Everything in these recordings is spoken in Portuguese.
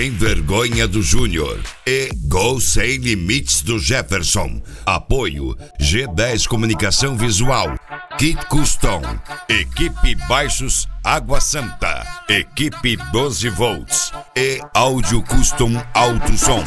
Sem Vergonha do Júnior e Gol Sem Limites do Jefferson. Apoio G10 Comunicação Visual, Kit Custom, Equipe Baixos Água Santa, Equipe 12 volts e Áudio Custom Alto Som.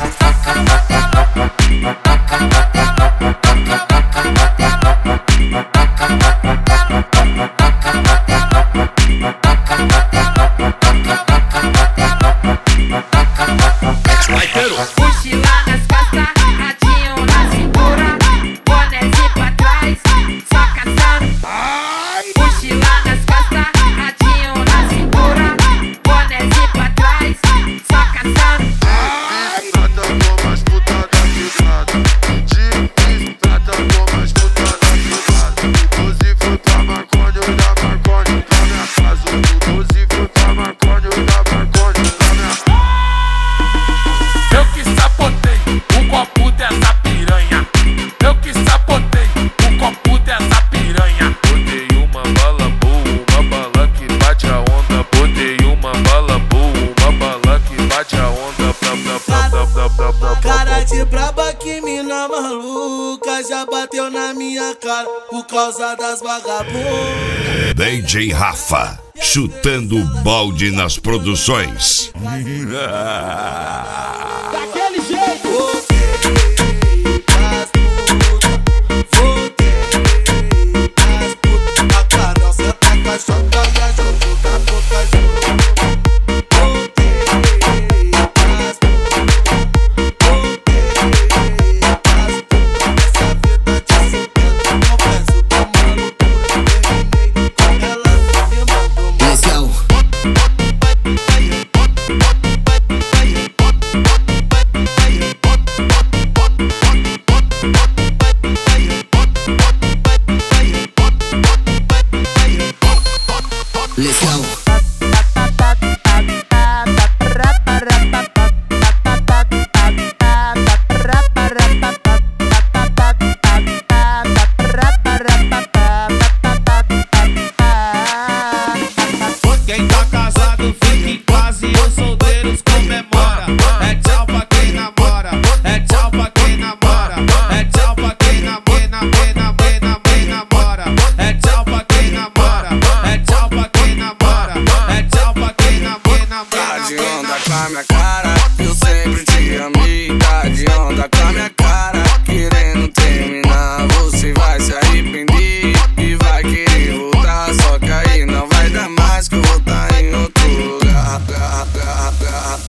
Mochila nas costas, radinho na cintura, bonézinho pra trás, só caçando. Mochila nas costas, radinho na cintura, bonézinho pra trás, só caçando. Trata como as putas da cidade. Trata como as putas da cidade. O 12 foi pra maconha e da maconha pra minha casa. O 12 foi pra maconha e da maconha pra minha casa. Eu que sabotei o copo dessa piranha. Eu que sabotei o copo dessa piranha. Botei uma bala boa, uma bala que bate a onda. Botei uma bala boa, uma bala que bate a onda. Cara de braba, que mina maluca, já bateu na minha cara por causa das vagabundas. DJ Rafa, chutando o balde nas produções. Daqui